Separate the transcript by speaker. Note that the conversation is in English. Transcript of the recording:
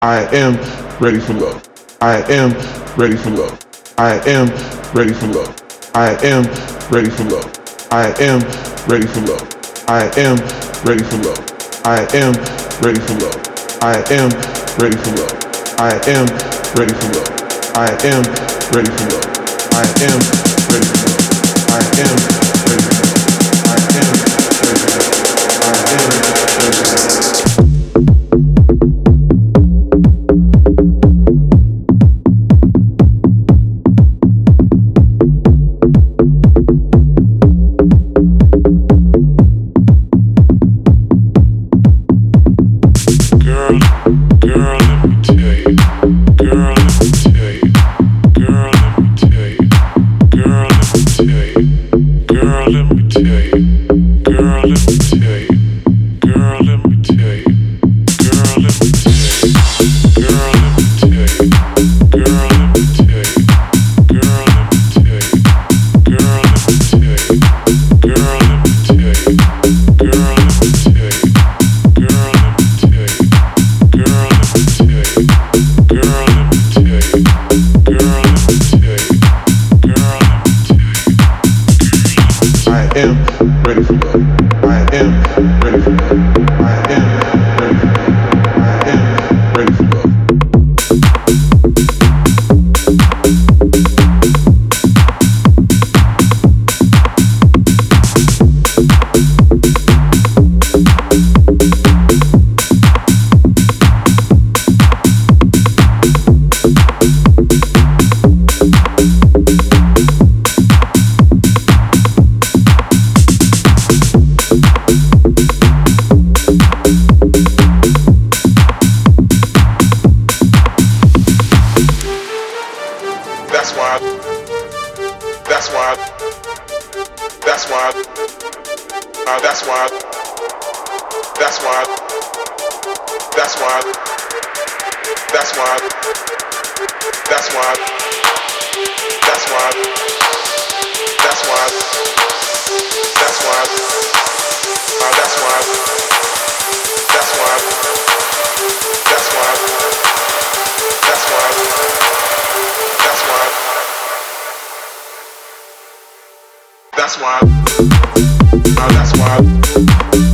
Speaker 1: I am ready for love. I am ready for love. I am ready for love. I am ready for love. I am ready for love. I am ready for love. I am ready for love. I am ready for love. I am ready for love. I am ready for love. I am ready for love. I am ready for love. I am ready for love. I am ready for love. That's why.